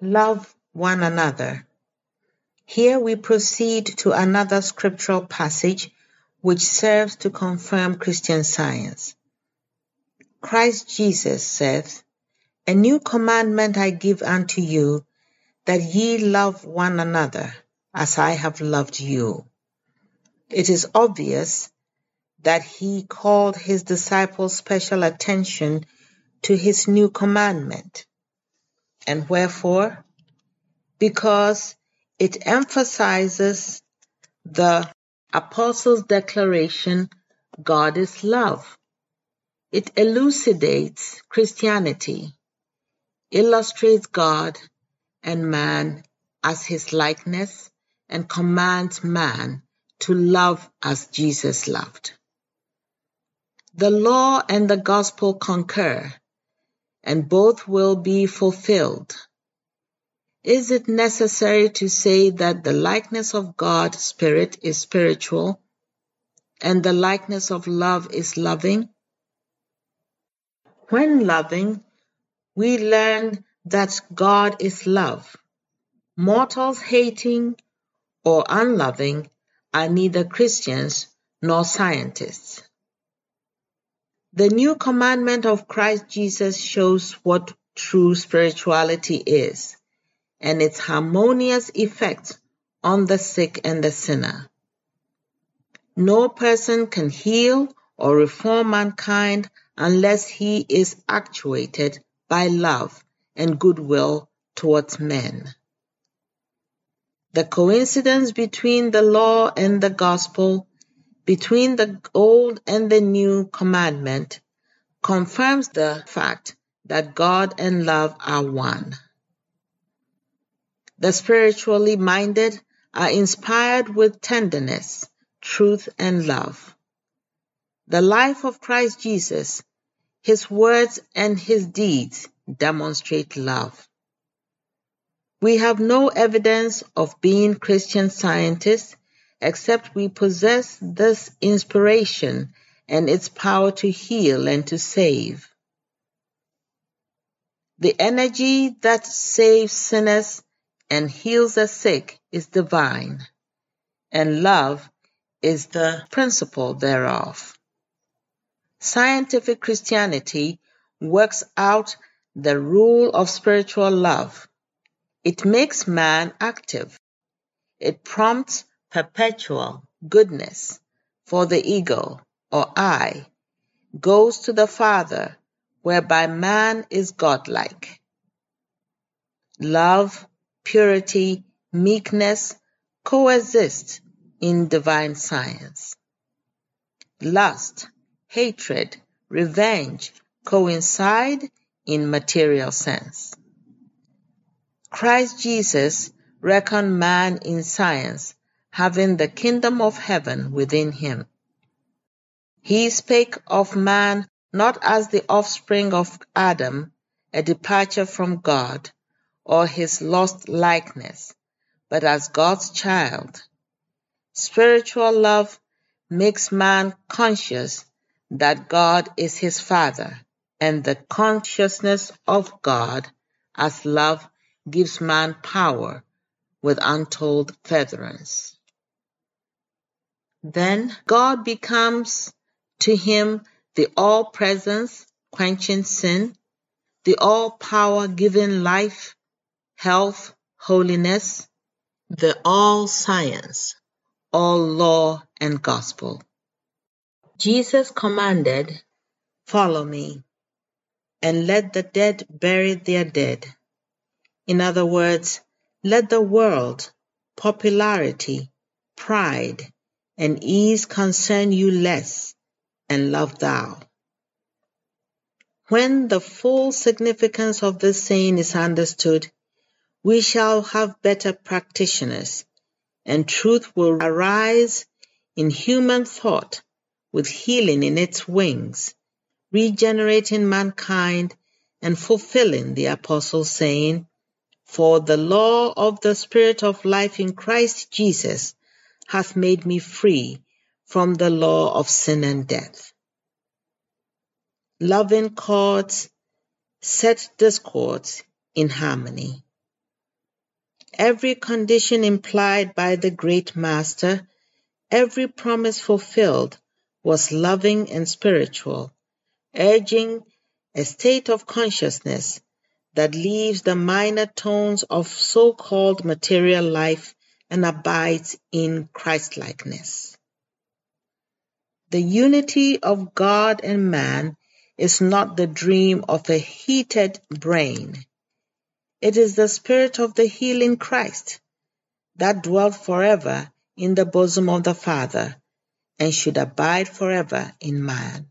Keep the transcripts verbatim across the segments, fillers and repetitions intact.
Love one another. Here we proceed to another scriptural passage which serves to confirm Christian Science. Christ Jesus saith, A new commandment I give unto you, that ye love one another, as I have loved you. It is obvious that he called his disciples special attention to his new commandment. And wherefore? Because it emphasizes the apostles' declaration, God is love. It elucidates Christianity, illustrates God and man as his likeness, and commands man to love as Jesus loved. The law and the gospel concur, and both will be fulfilled. Is it necessary to say that the likeness of God's Spirit is spiritual, and the likeness of love is loving? When loving, we learn that God is love. Mortals hating or unloving are neither Christians nor scientists. The new commandment of Christ Jesus shows what true spirituality is, and its harmonious effect on the sick and the sinner. No person can heal or reform mankind unless he is actuated by love and goodwill towards men. The coincidence between the law and the gospel, between the old and the new commandment, confirms the fact that God and love are one. The spiritually minded are inspired with tenderness, truth, and love. The life of Christ Jesus, his words and his deeds demonstrate love. We have no evidence of being Christian scientists except we possess this inspiration and its power to heal and to save. The energy that saves sinners and heals the sick is divine, and love is the principle thereof. Scientific Christianity works out the rule of spiritual love. It makes man active. It prompts perpetual goodness, for the ego, or I, goes to the Father, whereby man is godlike. Love, purity, meekness coexist in divine science. Lust, hatred, revenge coincide in material sense. Christ Jesus reckoned man in science, having the kingdom of heaven within him. He spake of man not as the offspring of Adam, a departure from God, or his lost likeness, but as God's child. Spiritual love makes man conscious that God is his Father, and the consciousness of God as love gives man power with untold furtherance. Then God becomes to him the all-presence, quenching sin, the all-power, giving life, health, holiness, the all-science, all law and gospel. Jesus commanded, Follow me, and let the dead bury their dead. In other words, let the world, popularity, pride, and ease concern you less, and love thou. When the full significance of this saying is understood, we shall have better practitioners, and truth will arise in human thought with healing in its wings, regenerating mankind and fulfilling the apostle's saying, For the law of the Spirit of life in Christ Jesus hath made me free from the law of sin and death. Loving chords set discords in harmony. every condition implied by the great master, every promise fulfilled, was loving and spiritual, urging a state of consciousness that leaves the minor tones of so-called material life and abides in Christlikeness. The unity of God and man is not the dream of a heated brain. It is the spirit of the healing Christ that dwelt forever in the bosom of the Father and should abide forever in man.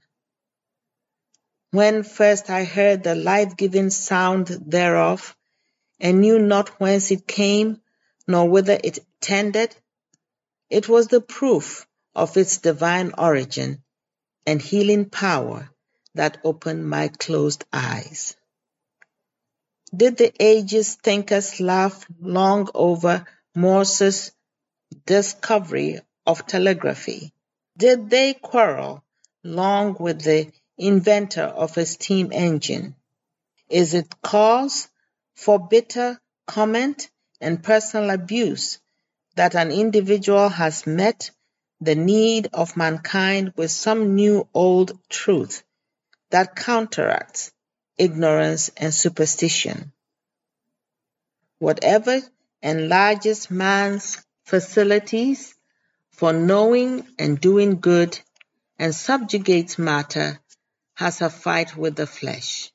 When first I heard the life-giving sound thereof, and knew not whence it came, nor whither it tended, it was the proof of its divine origin and healing power that opened my closed eyes. Did the age's thinkers laugh long over Morse's discovery of telegraphy? Did they quarrel long with the inventor of a steam engine? Is it cause for bitter comment and personal abuse that an individual has met the need of mankind with some new old truth that counteracts ignorance and superstition? Whatever enlarges man's facilities for knowing and doing good and subjugates matter has a fight with the flesh.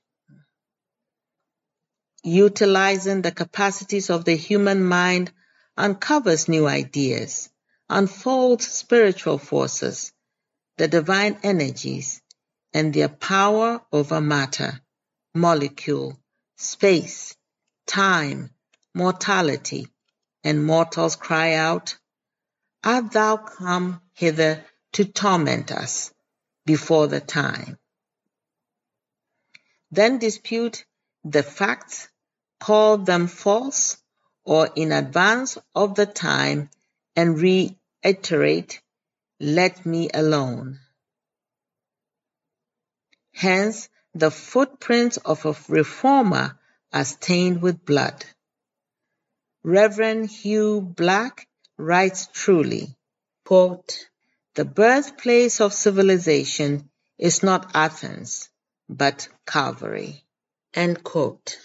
Utilizing the capacities of the human mind uncovers new ideas, unfolds spiritual forces, the divine energies, and their power over matter, molecule, space, time, mortality, and mortals cry out, "Art thou come hither to torment us before the time?" Then dispute the facts, call them false or in advance of the time, and reiterate, "Let me alone." Hence, the footprints of a reformer are stained with blood. Reverend Hugh Black writes truly, quote, "The birthplace of civilization is not Athens, but Calvary." End quote.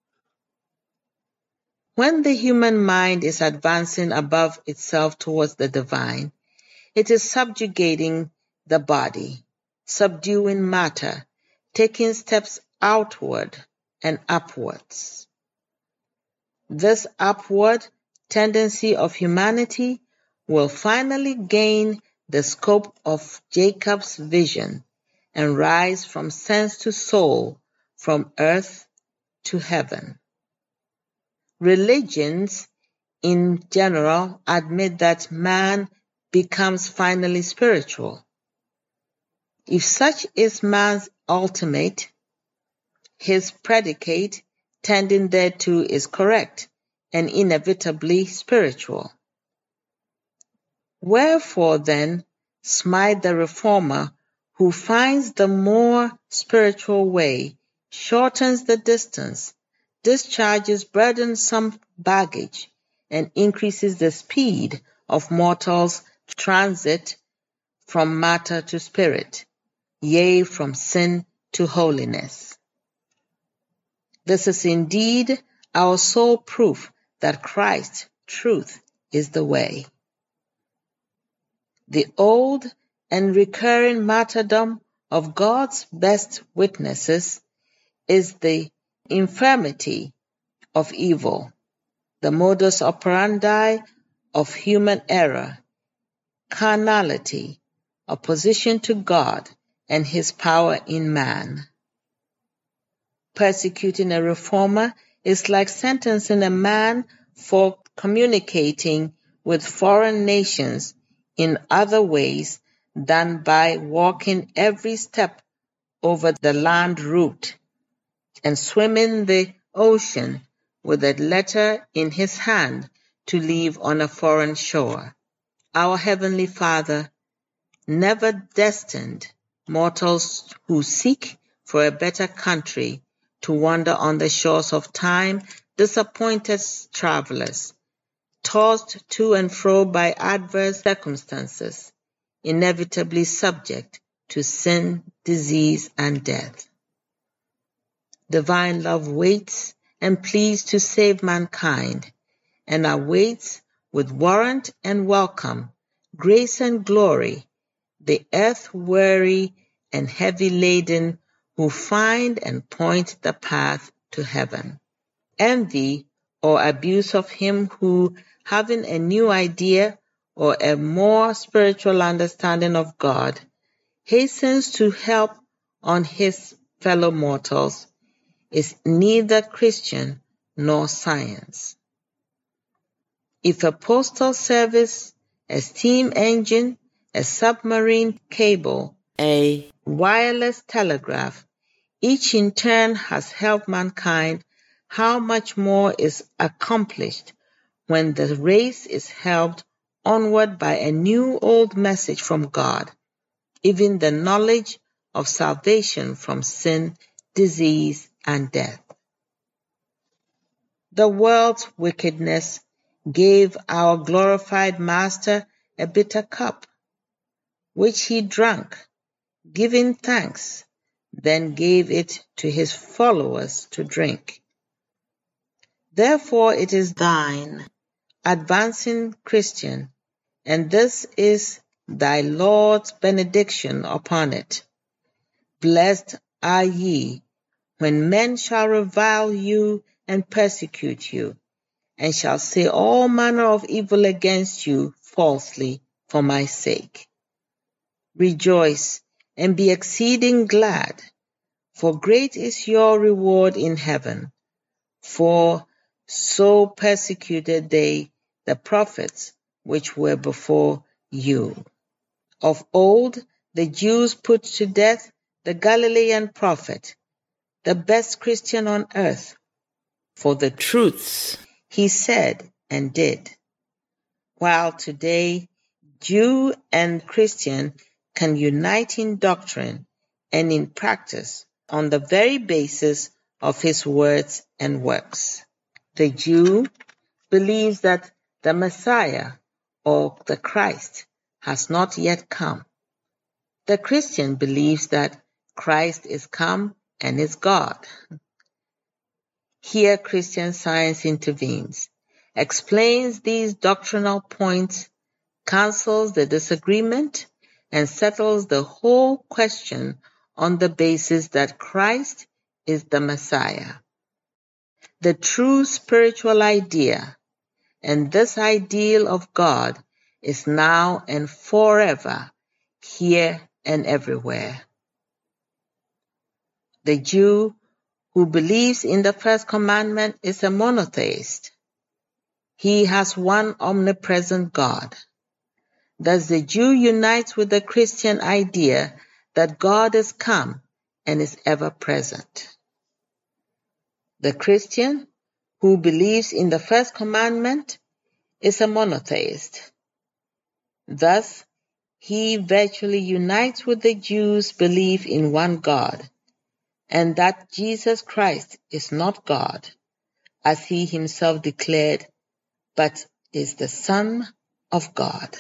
When the human mind is advancing above itself towards the divine, it is subjugating the body, subduing matter, taking steps outward and upwards. This upward tendency of humanity will finally gain the scope of Jacob's vision and rise from sense to soul, from earth to heaven. Religions in general admit that man becomes finally spiritual. If such is man's ultimate, his predicate tending thereto is correct and inevitably spiritual. Wherefore then smite the reformer who finds the more spiritual way, shortens the distance, discharges burdensome baggage, and increases the speed of mortals' transit from matter to spirit, yea, from sin to holiness. This is indeed our sole proof that Christ, truth, is the way. The old and recurring martyrdom of God's best witnesses is the infirmity of evil, the modus operandi of human error, carnality, opposition to God and his power in man. Persecuting a reformer is like sentencing a man for communicating with foreign nations in other ways than by walking every step over the land route and swimming the ocean with a letter in his hand to leave on a foreign shore. Our Heavenly Father never destined mortals who seek for a better country to wander on the shores of time, disappointed travelers, tossed to and fro by adverse circumstances, inevitably subject to sin, disease, and death. Divine love waits and pleads to save mankind, and awaits with warrant and welcome, grace and glory, the earth-weary and heavy-laden who find and point the path to heaven. Envy or abuse of him who, having a new idea or a more spiritual understanding of God, hastens to help on his fellow mortals, is neither Christian nor science. If a postal service, a steam engine, a submarine cable, a wireless telegraph, each in turn has helped mankind, how much more is accomplished when the race is helped onward by a new old message from God, even the knowledge of salvation from sin, disease, and death. The world's wickedness gave our glorified Master a bitter cup, which he drank, giving thanks, then gave it to his followers to drink. Therefore it is thine, advancing Christian, and this is thy Lord's benediction upon it. Blessed are ye, when men shall revile you and persecute you, and shall say all manner of evil against you falsely for my sake. Rejoice and be exceeding glad, for great is your reward in heaven. For so persecuted they the prophets which were before you. Of old the Jews put to death the Galilean prophet, the best Christian on earth, for the truths he said and did. While today Jew and Christian can unite in doctrine and in practice on the very basis of his words and works. The Jew believes that the Messiah, or the Christ, has not yet come. The Christian believes that Christ is come and is God. Here Christian Science intervenes, explains these doctrinal points, cancels the disagreement, and settles the whole question on the basis that Christ is the Messiah, the true spiritual idea, and this ideal of God is now and forever, here and everywhere. The Jew who believes in the first commandment is a monotheist. He has one omnipresent God. Thus the Jew unites with the Christian idea that God is come and is ever present. The Christian who believes in the first commandment is a monotheist. Thus, he virtually unites with the Jews' belief in one God, and that Jesus Christ is not God, as he himself declared, but is the Son of God.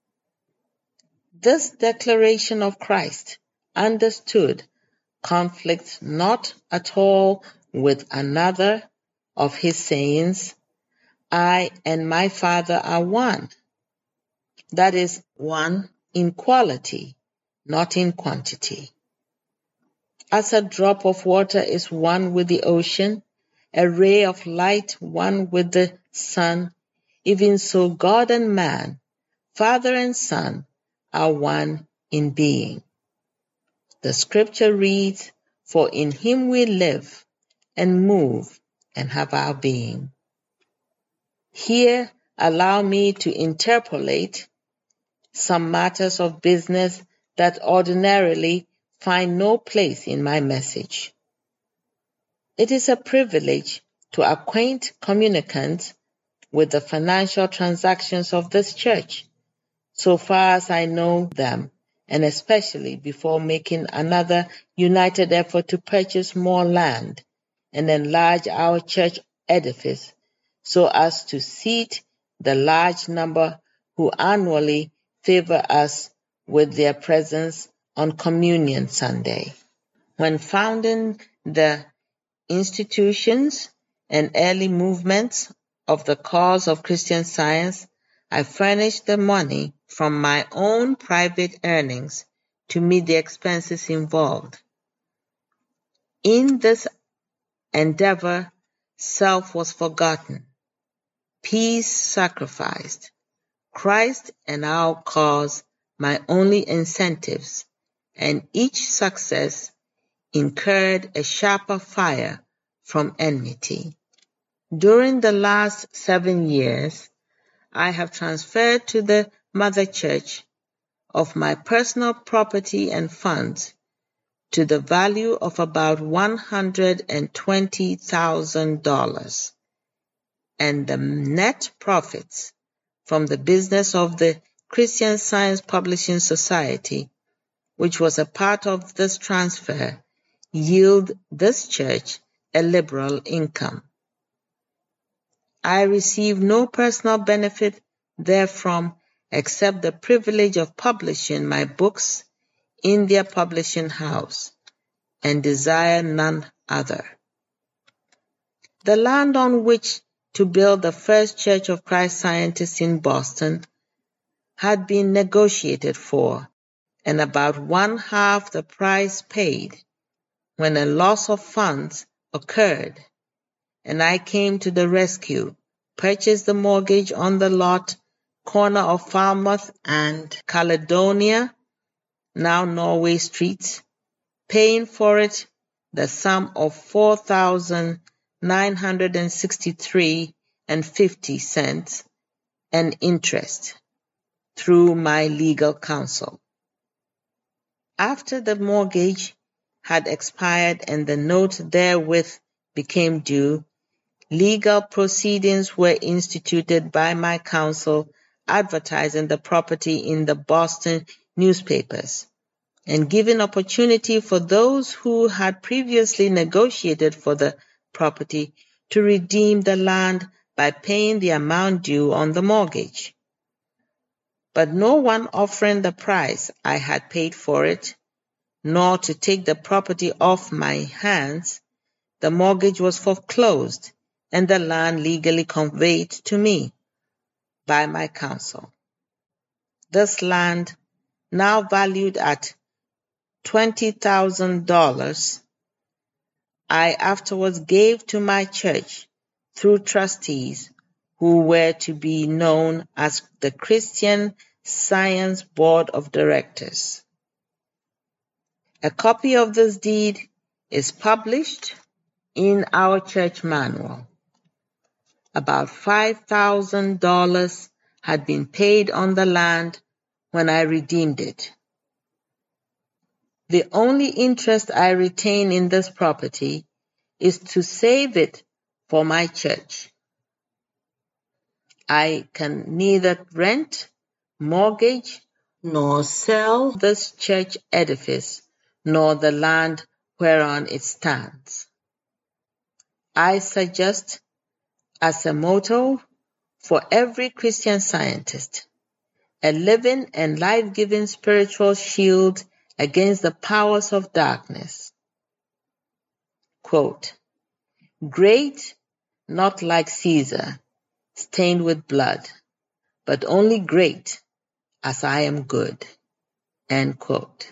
This declaration of Christ, understood, conflicts not at all with another of his sayings, I and my Father are one. That is, one in quality, not in quantity. As a drop of water is one with the ocean, a ray of light one with the sun, even so God and man, Father and Son, are one in being. The scripture reads, for in him we live and move and have our being. Here, allow me to interpolate some matters of business that ordinarily find no place in my message. It is a privilege to acquaint communicants with the financial transactions of this church, so far as I know them, and especially before making another united effort to purchase more land and enlarge our church edifice so as to seat the large number who annually favor us with their presence on Communion Sunday. When founding the institutions and early movements of the cause of Christian Science, I furnished the money from my own private earnings to meet the expenses involved. In this endeavor, self was forgotten, peace sacrificed, Christ and our cause my only incentives, and each success incurred a sharper fire from enmity. During the last seven years, I have transferred to the Mother Church of my personal property and funds to the value of about one hundred twenty thousand dollars, and the net profits from the business of the Christian Science Publishing Society, which was a part of this transfer, yield this church a liberal income. I receive no personal benefit therefrom except the privilege of publishing my books in their publishing house, and desire none other. The land on which to build the first Church of Christ Scientists in Boston had been negotiated for, and about one half the price paid, when a loss of funds occurred, and I came to the rescue, purchased the mortgage on the lot, corner of Falmouth and Caledonia, now Norway Streets, paying for it the sum of four thousand nine hundred sixty-three dollars and fifty cents and interest through my legal counsel. After the mortgage had expired and the note therewith became due, legal proceedings were instituted by my counsel, advertising the property in the Boston newspapers, and giving opportunity for those who had previously negotiated for the property to redeem the land by paying the amount due on the mortgage. But no one offering the price I had paid for it, nor to take the property off my hands, the mortgage was foreclosed and the land legally conveyed to me by my counsel. This land, now valued at twenty thousand dollars, I afterwards gave to my church through trustees who were to be known as the Christian Science Board of Directors. A copy of this deed is published in our church manual. About five thousand dollars had been paid on the land when I redeemed it. The only interest I retain in this property is to save it for my church. I can neither rent, mortgage, nor sell this church edifice, nor the land whereon it stands. I suggest as a motto for every Christian Scientist, a living and life-giving spiritual shield against the powers of darkness. Quote, great, not like Caesar, stained with blood, but only great as I am good. End quote.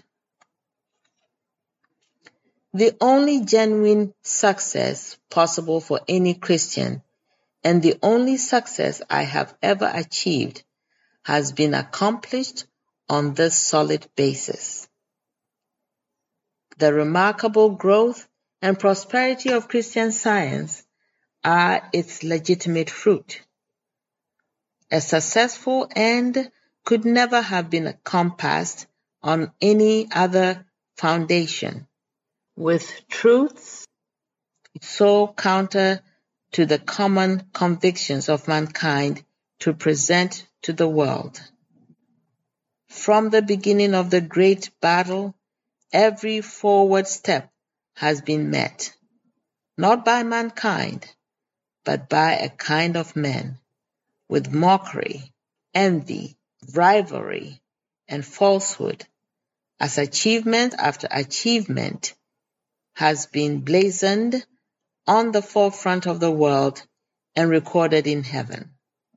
The only genuine success possible for any Christian, and the only success I have ever achieved, has been accomplished on this solid basis. The remarkable growth and prosperity of Christian Science are its legitimate fruit. A successful end could never have been compassed on any other foundation, with truths so counter to the common convictions of mankind to present to the world. From the beginning of the great battle, every forward step has been met, not by mankind, but by a kind of men, with mockery, envy, rivalry, and falsehood, as achievement after achievement has been blazoned on the forefront of the world and recorded in heaven.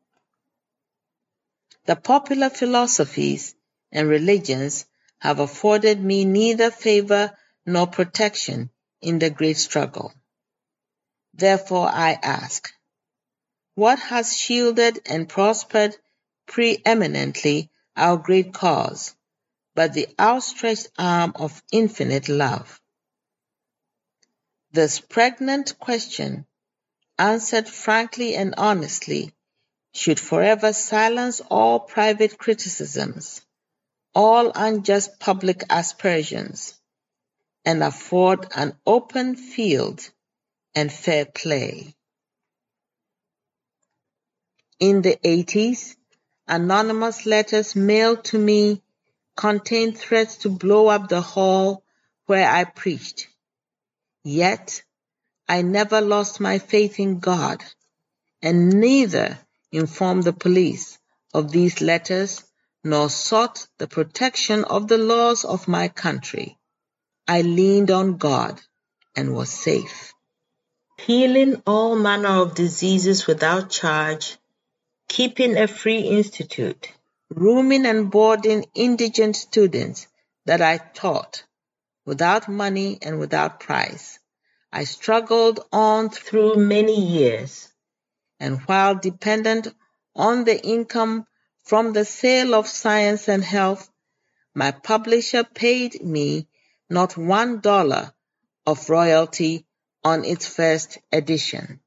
The popular philosophies and religions have afforded me neither favor nor protection in the great struggle. Therefore I ask, what has shielded and prospered preeminently our great cause, but the outstretched arm of infinite love? This pregnant question, answered frankly and honestly, should forever silence all private criticisms, all unjust public aspersions, and afford an open field and fair play. In the eighties, anonymous letters mailed to me contained threats to blow up the hall where I preached. Yet, I never lost my faith in God, and neither informed the police of these letters nor sought the protection of the laws of my country. I leaned on God and was safe. Healing all manner of diseases without charge, keeping a free institute, rooming and boarding indigent students that I taught, without money and without price. I struggled on through many years, and while dependent on the income from the sale of Science and Health, my publisher paid me not one dollar of royalty on its first edition.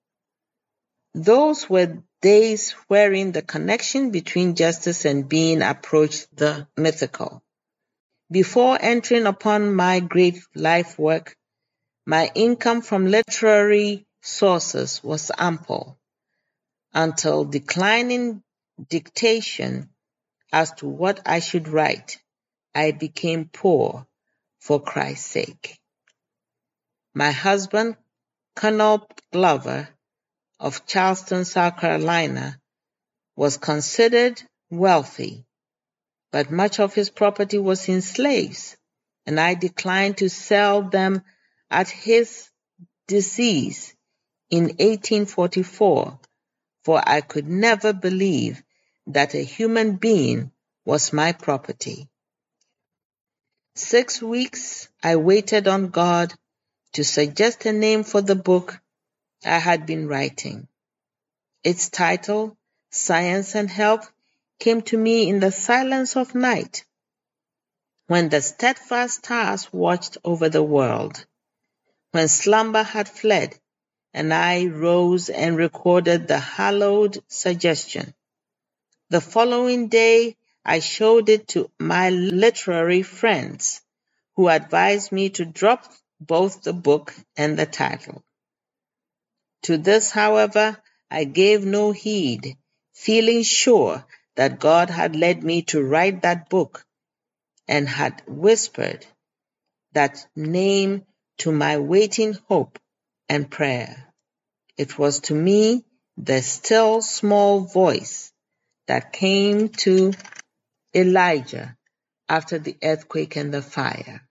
Those were days wherein the connection between justice and being approached the mythical. Before entering upon my great life work, my income from literary sources was ample, until declining dictation as to what I should write, I became poor for Christ's sake. My husband, Colonel Glover of Charleston, South Carolina, was considered wealthy, but much of his property was in slaves, and I declined to sell them at his decease in eighteen forty-four, for I could never believe that a human being was my property. Six weeks I waited on God to suggest a name for the book I had been writing. Its title, Science and Health, came to me in the silence of night, when the steadfast stars watched over the world, when slumber had fled, and I rose and recorded the hallowed suggestion. The following day, I showed it to my literary friends, who advised me to drop both the book and the title. To this, however, I gave no heed, feeling sure that God had led me to write that book and had whispered that name to my waiting hope and prayer. It was to me the still small voice that came to Elijah after the earthquake and the fire.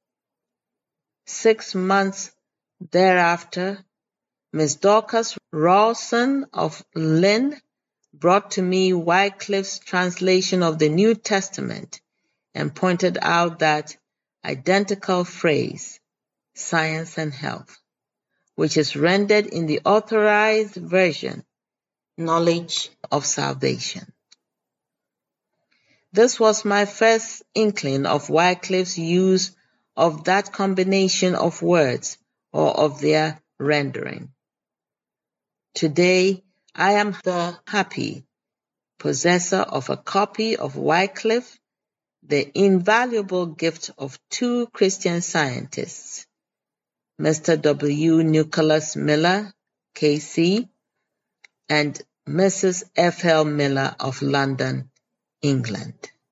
Six months thereafter, Miss Dorcas Rawson of Lynn brought to me Wycliffe's translation of the New Testament and pointed out that identical phrase, Science and Health, which is rendered in the Authorized Version, knowledge of salvation. This was my first inkling of Wycliffe's use of that combination of words or of their rendering. Today, I am the happy possessor of a copy of Wycliffe, the invaluable gift of two Christian scientists, Mister W. Nicholas Miller, K C, and Missus F L Miller of London, England.